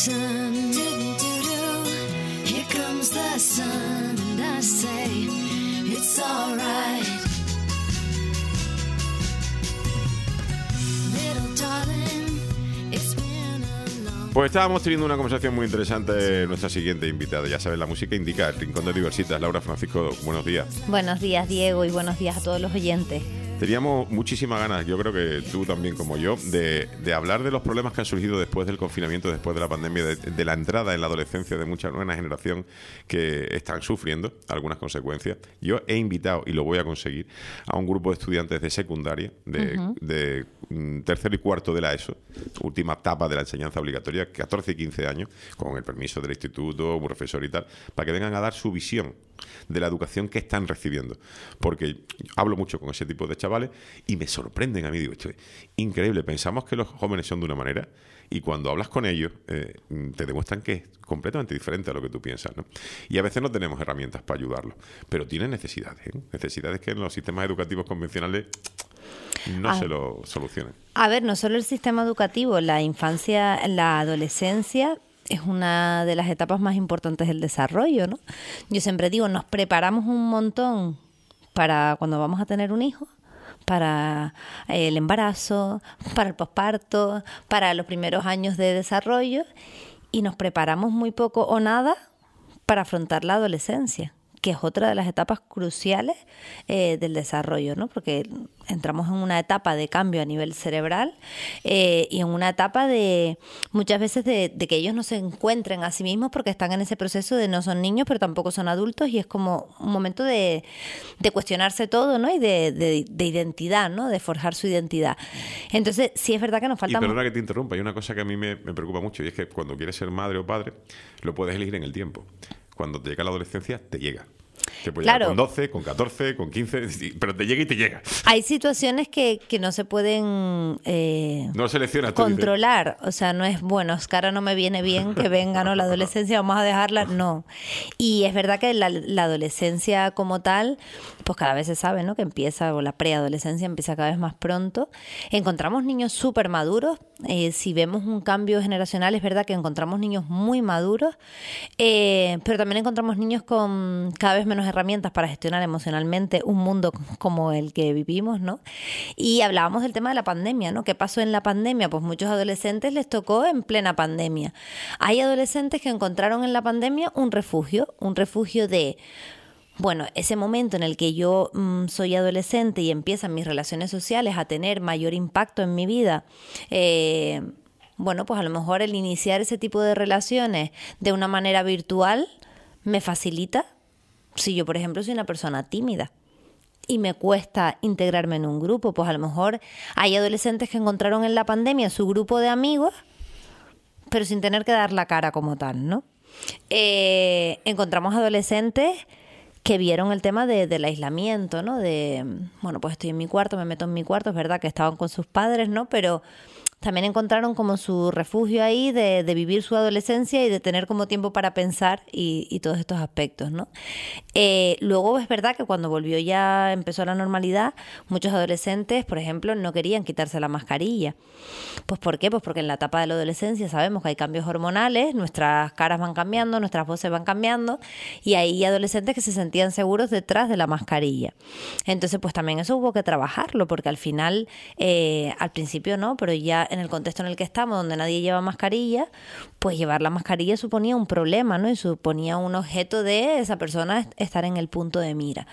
sun. Here comes the sun, and I say it's alright. Little darling, it's been a long. Pues estábamos teniendo una conversación muy interesante. Nuestra siguiente invitada, ya sabes, la música indica el rincón de Diversitas. Laura Francisco, buenos días. Buenos días, Diego, y buenos días a todos los oyentes. Teníamos muchísimas ganas, yo creo que tú también como yo, de hablar de los problemas que han surgido después del confinamiento, después de la pandemia, de la entrada en la adolescencia de mucha nueva generación que están sufriendo algunas consecuencias. Yo he invitado, y lo voy a conseguir, a un grupo de estudiantes de secundaria, de tercero y cuarto de la ESO, última etapa de la enseñanza obligatoria, 14 y 15 años, con el permiso del instituto, un profesor y tal, para que vengan a dar su visión de la educación que están recibiendo. Porque hablo mucho con ese tipo de chavales y me sorprenden a mí. Digo, esto es increíble. Pensamos que los jóvenes son de una manera y cuando hablas con ellos te demuestran que es completamente diferente a lo que tú piensas, ¿no? Y a veces no tenemos herramientas para ayudarlos, pero tienen necesidades, necesidades que en los sistemas educativos convencionales no se lo solucionan. A ver, no solo el sistema educativo, la infancia, la adolescencia es una de las etapas más importantes del desarrollo, ¿no? Yo siempre digo, nos preparamos un montón para cuando vamos a tener un hijo, para el embarazo, para el posparto, para los primeros años de desarrollo, y nos preparamos muy poco o nada para afrontar la adolescencia, que es otra de las etapas cruciales del desarrollo, ¿no? Porque entramos en una etapa de cambio a nivel cerebral y en una etapa de muchas veces de que ellos no se encuentren a sí mismos porque están en ese proceso de no son niños pero tampoco son adultos, y es como un momento de cuestionarse todo, ¿no? Y de identidad, ¿no? De forjar su identidad. Entonces sí es verdad que nos falta... Y perdona que te interrumpa, hay una cosa que a mí me preocupa mucho, y es que cuando quieres ser madre o padre lo puedes elegir en el tiempo. Cuando te llega la adolescencia, te llega. Te puede llegar con 12, con 14, con 15, pero te llega y te llega. Hay situaciones que no se pueden no seleccionas, controlar. O sea, no es, bueno, es que ahora no me viene bien que venga, ¿no? La adolescencia, vamos a dejarla. No. Y es verdad que la adolescencia como tal, pues cada vez se sabe, ¿no? Que empieza, o la preadolescencia empieza cada vez más pronto. Encontramos niños súper maduros. Si vemos un cambio generacional, es verdad que encontramos niños muy maduros, pero también encontramos niños con cada vez menos herramientas para gestionar emocionalmente un mundo como el que vivimos, ¿no? Y hablábamos del tema de la pandemia, ¿no? ¿Qué pasó en la pandemia? Pues muchos adolescentes les tocó en plena pandemia. Hay adolescentes que encontraron en la pandemia un refugio de... Bueno, ese momento en el que yo soy adolescente y empiezan mis relaciones sociales a tener mayor impacto en mi vida, bueno, pues a lo mejor el iniciar ese tipo de relaciones de una manera virtual me facilita. Si yo, por ejemplo, soy una persona tímida y me cuesta integrarme en un grupo, pues a lo mejor hay adolescentes que encontraron en la pandemia su grupo de amigos, pero sin tener que dar la cara como tal, ¿no? Encontramos adolescentes que vieron el tema del aislamiento, ¿no? De, bueno, pues estoy en mi cuarto, me meto en mi cuarto, es verdad que estaban con sus padres, ¿no? Pero también encontraron como su refugio ahí de vivir su adolescencia y de tener como tiempo para pensar y todos estos aspectos, ¿no? Luego es verdad que cuando empezó la normalidad, muchos adolescentes, por ejemplo, no querían quitarse la mascarilla. ¿Pues por qué? Pues porque en la etapa de la adolescencia sabemos que hay cambios hormonales, nuestras caras van cambiando, nuestras voces van cambiando, y hay adolescentes que se sentían seguros detrás de la mascarilla. Entonces, pues también eso hubo que trabajarlo, porque al final, al principio no, pero ya en el contexto en el que estamos, donde nadie lleva mascarilla, pues llevar la mascarilla suponía un problema, ¿no? Y suponía un objeto de esa persona estar en el punto de mira.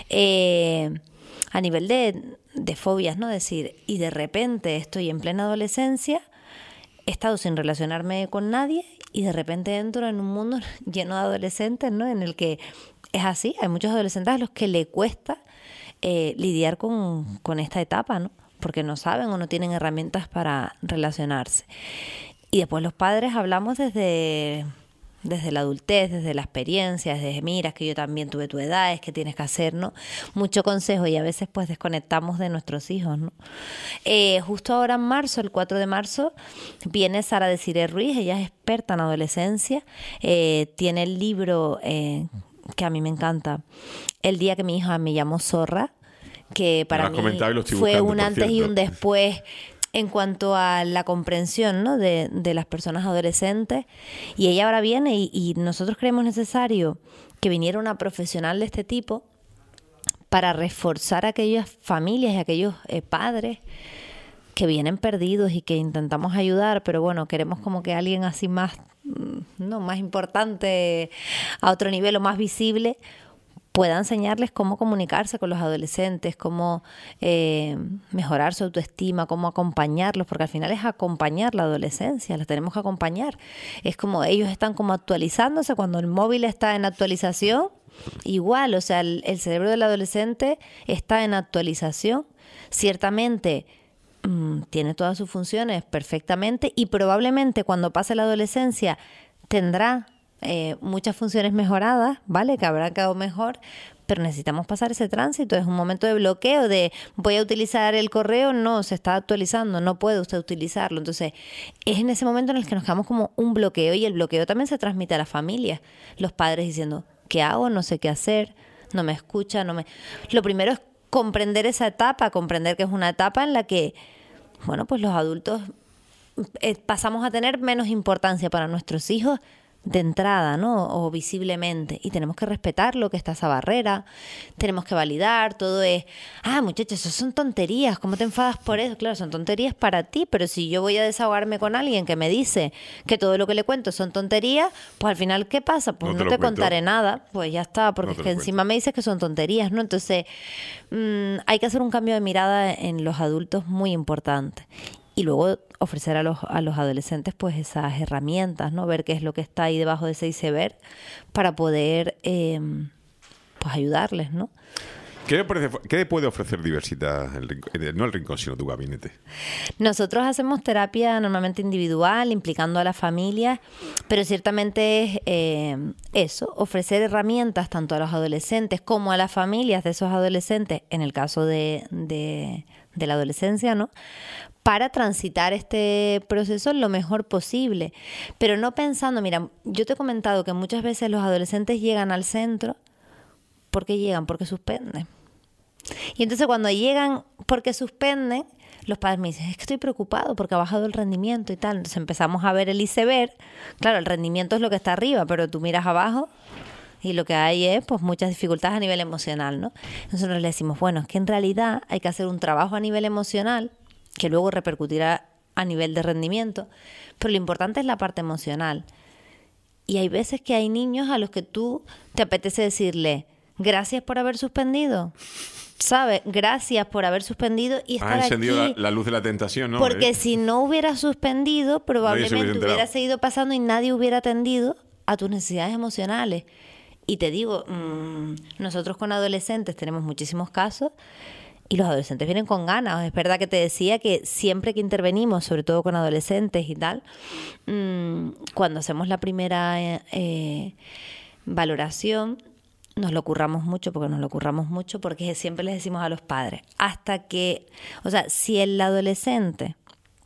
A nivel de fobias, ¿no? Decir, y de repente estoy en plena adolescencia, he estado sin relacionarme con nadie y de repente entro en un mundo lleno de adolescentes, ¿no? En el que es así, hay muchos adolescentes a los que le cuesta lidiar con esta etapa, ¿no? Porque no saben o no tienen herramientas para relacionarse. Y después los padres hablamos desde la adultez, desde la experiencia, desde mira, es que yo también tuve tu edad, es que tienes que hacer, ¿no? Mucho consejo, y a veces pues desconectamos de nuestros hijos, ¿no? Justo ahora en marzo, el 4 de marzo, viene Sara Desiree Ruiz, ella es experta en adolescencia, tiene el libro que a mí me encanta, El día que mi hija me llamó zorra, que para mí fue un antes y un después en cuanto a la comprensión, ¿no? de las personas adolescentes. Y ella ahora viene y nosotros creemos necesario que viniera una profesional de este tipo para reforzar a aquellas familias y a aquellos padres que vienen perdidos y que intentamos ayudar, pero bueno, queremos como que alguien así más, no, más importante, a otro nivel o más visible, pueda enseñarles cómo comunicarse con los adolescentes, cómo mejorar su autoestima, cómo acompañarlos, porque al final es acompañar la adolescencia, las tenemos que acompañar. Es como ellos están como actualizándose, cuando el móvil está en actualización, igual, o sea, el cerebro del adolescente está en actualización. Ciertamente tiene todas sus funciones perfectamente y probablemente cuando pase la adolescencia tendrá muchas funciones mejoradas, ¿vale? Que habrán quedado mejor, pero necesitamos pasar ese tránsito. Es un momento de bloqueo de voy a utilizar el correo, no, se está actualizando, no puede usted utilizarlo. Entonces, es en ese momento en el que nos quedamos como un bloqueo y el bloqueo también se transmite a la familia. Los padres diciendo, ¿qué hago? No sé qué hacer, no me escucha, Lo primero es comprender esa etapa, comprender que es una etapa en la que, bueno, pues los adultos pasamos a tener menos importancia para nuestros hijos de entrada, ¿no? O visiblemente. Y tenemos que respetar lo que está esa barrera. Tenemos que validar. Todo es, muchachos, eso son tonterías. ¿Cómo te enfadas por eso? Claro, son tonterías para ti, pero si yo voy a desahogarme con alguien que me dice que todo lo que le cuento son tonterías, pues al final, ¿qué pasa? Pues no te contaré nada. Pues ya está, porque es que encima me dices que son tonterías, ¿no? Entonces, hay que hacer un cambio de mirada en los adultos muy importante. Y luego ofrecer a los adolescentes pues esas herramientas, ¿no? Ver qué es lo que está ahí debajo de ese iceberg para poder pues ayudarles, ¿no? ¿Qué puede ofrecer Diversita, no el Rincón, sino tu gabinete? Nosotros hacemos terapia normalmente individual, implicando a la familia, pero ciertamente es eso, ofrecer herramientas tanto a los adolescentes como a las familias de esos adolescentes, en el caso de la adolescencia, ¿no? Para transitar este proceso lo mejor posible, pero no pensando, mira, yo te he comentado que muchas veces los adolescentes llegan al centro, ¿por qué llegan? Porque suspenden. Y entonces cuando llegan porque suspenden, los padres me dicen, es que estoy preocupado porque ha bajado el rendimiento y tal. Entonces empezamos a ver el iceberg. Claro, el rendimiento es lo que está arriba, pero tú miras abajo y lo que hay es pues muchas dificultades a nivel emocional, ¿no? Nosotros le decimos, bueno, es que en realidad hay que hacer un trabajo a nivel emocional que luego repercutirá a nivel de rendimiento, pero lo importante es la parte emocional. Y hay veces que hay niños a los que tú te apetece decirle, gracias por haber suspendido, ¿sabes? Gracias por haber suspendido y estar aquí. Ha encendido la luz de la tentación, ¿no? Porque si no hubiera suspendido, probablemente hubiera seguido pasando y nadie hubiera atendido a tus necesidades emocionales. Y te digo, nosotros con adolescentes tenemos muchísimos casos y los adolescentes vienen con ganas. Es verdad que te decía que siempre que intervenimos, sobre todo con adolescentes y tal, cuando hacemos la primera valoración, nos lo curramos mucho, porque siempre les decimos a los padres, hasta que, o sea, si el adolescente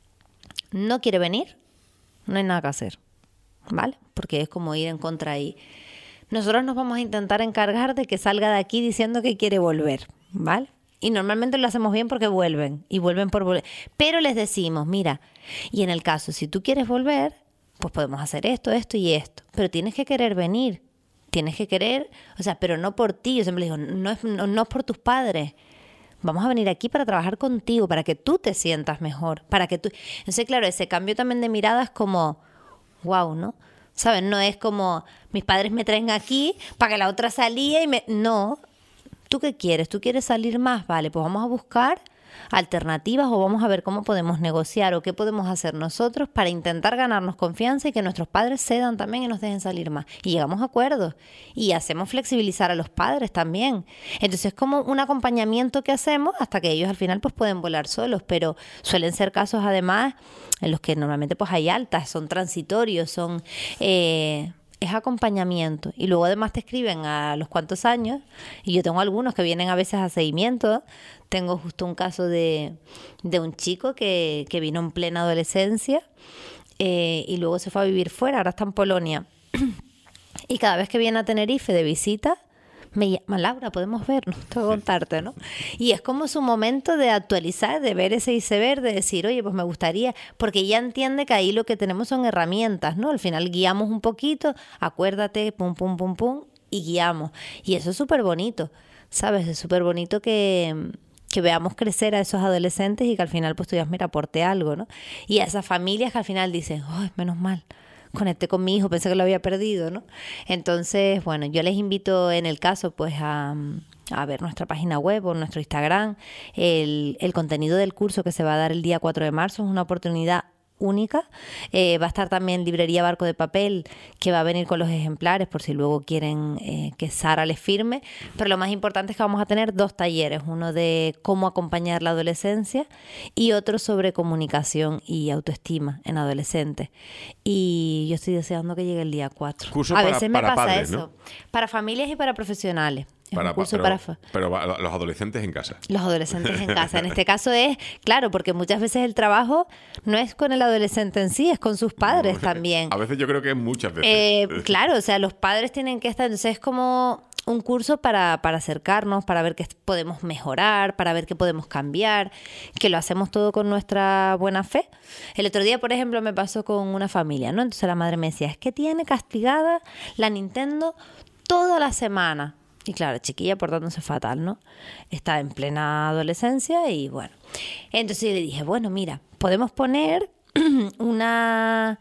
no quiere venir, no hay nada que hacer, ¿vale? Porque es como ir en contra y nosotros nos vamos a intentar encargar de que salga de aquí diciendo que quiere volver, ¿vale? Y normalmente lo hacemos bien porque vuelven, y vuelven por volver. Pero les decimos, mira, y en el caso, si tú quieres volver, pues podemos hacer esto, esto y esto. Pero tienes que querer venir. Tienes que querer, o sea, pero no por ti. Yo siempre digo, no es por tus padres. Vamos a venir aquí para trabajar contigo, para que tú te sientas mejor. Para que tú... Entonces, claro, ese cambio también de mirada es como, wow, ¿no? ¿Sabes? No es como, mis padres me traen aquí para que la otra salía y me... No. ¿Tú qué quieres? ¿Tú quieres salir más? Vale, pues vamos a buscar alternativas o vamos a ver cómo podemos negociar o qué podemos hacer nosotros para intentar ganarnos confianza y que nuestros padres cedan también y nos dejen salir más. Y llegamos a acuerdos y hacemos flexibilizar a los padres también. Entonces es como un acompañamiento que hacemos hasta que ellos al final pues pueden volar solos, pero suelen ser casos además en los que normalmente pues hay altas, son transitorios, son... es acompañamiento y luego además te escriben a los cuantos años y yo tengo algunos que vienen a veces a seguimiento. Tengo justo un caso de un chico que vino en plena adolescencia y luego se fue a vivir fuera, ahora está en Polonia y cada vez que viene a Tenerife de visita me llama Laura, podemos vernos, tengo que contarte, ¿no? Y es como su momento de actualizar, de ver ese iceberg, de decir, oye, pues me gustaría, porque ella entiende que ahí lo que tenemos son herramientas, ¿no? Al final guiamos un poquito, acuérdate, pum, pum, pum, pum, y guiamos. Y eso es súper bonito, ¿sabes? Es súper bonito que veamos crecer a esos adolescentes y que al final pues tú digas, mira, aporté algo, ¿no? Y a esas familias que al final dicen, ay, menos mal, conecté con mi hijo, pensé que lo había perdido, ¿no? Entonces, bueno, yo les invito en el caso pues a ver nuestra página web o nuestro Instagram. El contenido del curso que se va a dar el día 4 de marzo es una oportunidad única. Va a estar también Librería Barco de Papel, que va a venir con los ejemplares por si luego quieren que Sara les firme. Pero lo más importante es que vamos a tener 2 talleres, uno de cómo acompañar la adolescencia y otro sobre comunicación y autoestima en adolescentes. Y yo estoy deseando que llegue el día 4. Curso a veces me para pasa padres, eso. ¿no? Para familias y para profesionales. Es un curso pero los adolescentes en casa. Los adolescentes en casa. En este caso es, claro, porque muchas veces el trabajo no es con el adolescente en sí, es con sus padres también. A veces yo creo que es muchas veces. Claro, o sea, los padres tienen que estar, entonces es como un curso para acercarnos, para ver qué podemos mejorar, para ver qué podemos cambiar, que lo hacemos todo con nuestra buena fe. El otro día, por ejemplo, me pasó con una familia, ¿no? Entonces la madre me decía, es que tiene castigada la Nintendo toda la semana. Y claro, chiquilla portándose fatal, ¿no? Está en plena adolescencia y bueno. Entonces yo le dije, bueno, mira, podemos poner una...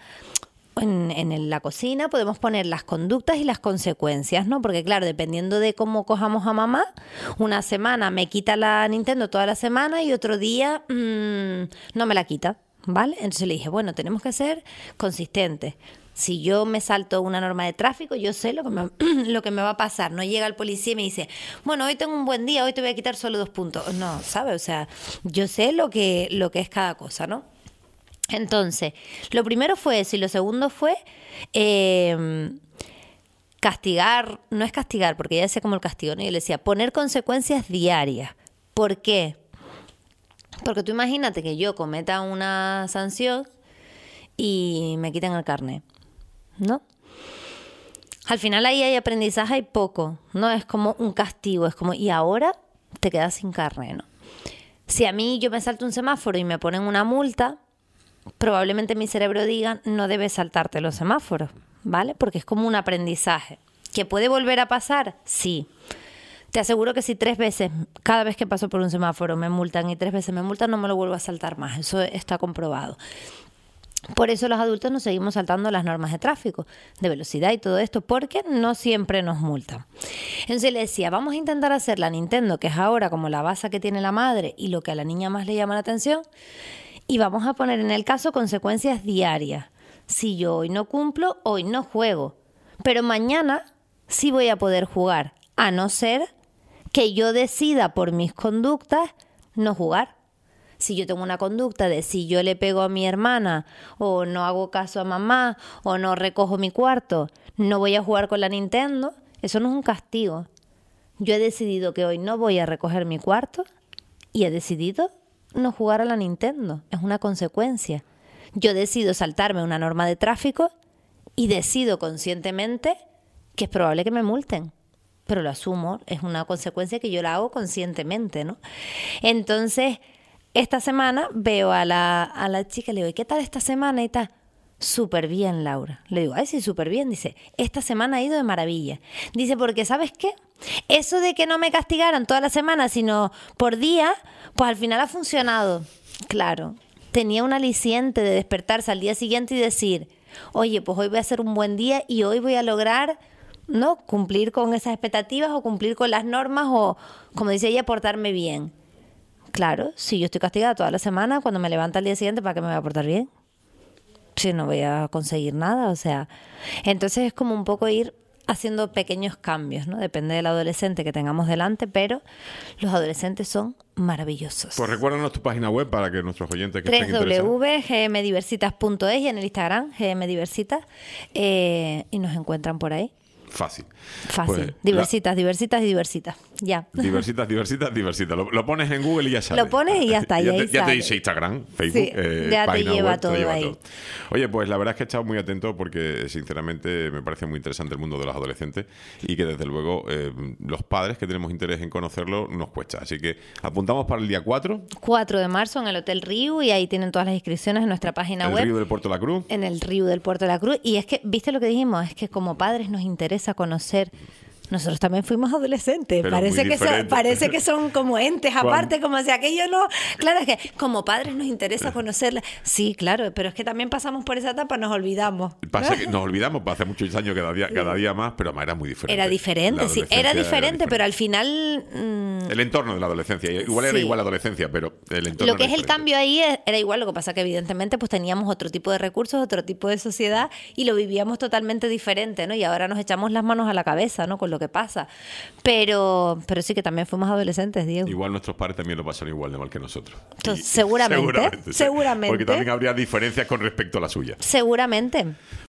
En la cocina podemos poner las conductas y las consecuencias, ¿no? Porque claro, dependiendo de cómo cojamos a mamá, una semana me quita la Nintendo toda la semana y otro día no me la quita, ¿vale? Entonces le dije, bueno, tenemos que ser consistentes. Si yo me salto una norma de tráfico, yo sé lo que me va a pasar. No llega el policía y me dice, bueno, hoy tengo un buen día, hoy te voy a quitar solo 2 puntos. No, ¿sabes? O sea, yo sé lo que es cada cosa, ¿no? Entonces, lo primero fue eso y lo segundo fue castigar, no es castigar, porque ya decía como el castigo, ¿no? Yo le decía, poner consecuencias diarias. ¿Por qué? Porque tú imagínate que yo cometa una sanción y me quiten el carnet, ¿no? Al final ahí hay aprendizaje, hay poco, ¿no? Es como un castigo, es como, y ahora te quedas sin carnet, ¿no? Si a mí yo me salto un semáforo y me ponen una multa, probablemente mi cerebro diga, no debes saltarte los semáforos, ¿vale? Porque es como un aprendizaje. ¿Que puede volver a pasar? Sí. Te aseguro que si 3 veces, cada vez que paso por un semáforo me multan y 3 veces me multan, no me lo vuelvo a saltar más. Eso está comprobado. Por eso los adultos nos seguimos saltando las normas de tráfico, de velocidad y todo esto, porque no siempre nos multan. Entonces le decía, vamos a intentar hacer la Nintendo, que es ahora como la base que tiene la madre y lo que a la niña más le llama la atención, y vamos a poner en el caso consecuencias diarias. Si yo hoy no cumplo, hoy no juego, pero mañana sí voy a poder jugar, a no ser que yo decida por mis conductas no jugar. Si yo tengo una conducta de si yo le pego a mi hermana o no hago caso a mamá o no recojo mi cuarto, no voy a jugar con la Nintendo, eso no es un castigo. Yo he decidido que hoy no voy a recoger mi cuarto y he decidido no jugar a la Nintendo. Es una consecuencia. Yo decido saltarme una norma de tráfico y decido conscientemente que es probable que me multen. Pero lo asumo, es una consecuencia que yo la hago conscientemente, ¿no? Entonces, esta semana veo a la chica y le digo, ¿y qué tal esta semana? Y tal, súper bien, Laura. Le digo, ay, sí, súper bien. Dice, esta semana ha ido de maravilla. Dice, porque ¿sabes qué? Eso de que no me castigaran toda la semana, sino por día, pues al final ha funcionado. Claro, tenía un aliciente de despertarse al día siguiente y decir, oye, pues hoy voy a hacer un buen día y hoy voy a lograr, ¿no?, cumplir con esas expectativas o cumplir con las normas o, como dice ella, portarme bien. Claro, si yo estoy castigada toda la semana, cuando me levanta al día siguiente, ¿para qué me voy a portar bien? Si no voy a conseguir nada, o sea. Entonces es como un poco ir haciendo pequeños cambios, ¿no? Depende del adolescente que tengamos delante, pero los adolescentes son maravillosos. Pues recuérdanos tu página web para que nuestros oyentes que estén interesados. www.gmdiversitas.es y en el Instagram, gmdiversitas, y nos encuentran por ahí. Fácil. Fácil. Pues, Diversitas, diversitas y diversitas. Ya. Diversitas. Lo pones en Google y ya sale. Lo pones y ya está. ya, y ahí ya te sale. dice Instagram, Facebook, Sí, ya te página lleva web, te todo lleva ahí. todo. Oye, pues la verdad es que he estado muy atento porque sinceramente me parece muy interesante el mundo de los adolescentes y que desde luego los padres que tenemos interés en conocerlo nos cuesta. Así que apuntamos para el día 4. 4 de marzo en el Hotel Río y ahí tienen todas las inscripciones en nuestra página El web. Río del Puerto de la Cruz. En el Río del Puerto de la Cruz. Y es que, ¿viste lo que dijimos? Es que como padres nos interesa conocer. Nosotros también fuimos adolescentes. Pero Parece muy que, diferente. parece que son como entes aparte, como si aquello no. Claro, es que como padres nos interesa conocerla. Sí, claro, pero es que también pasamos por esa etapa, nos olvidamos. Pasa que nos olvidamos, hace muchos años cada día más, pero además era muy diferente. Era diferente, La sí, adolescencia era diferente, pero al final. El entorno de la adolescencia. Igual Sí. era igual la adolescencia, pero el entorno Lo que era es el diferente. cambio ahí era igual, lo que pasa que evidentemente pues teníamos otro tipo de recursos, otro tipo de sociedad y lo vivíamos totalmente diferente, ¿no? Y ahora nos echamos las manos a la cabeza, ¿no? Con lo que pasa. Pero sí que también fuimos adolescentes, Diego. Igual nuestros padres también lo pasaron igual de mal que nosotros. Entonces, seguramente, sí. seguramente. Porque también habría diferencias con respecto a la suya. Seguramente.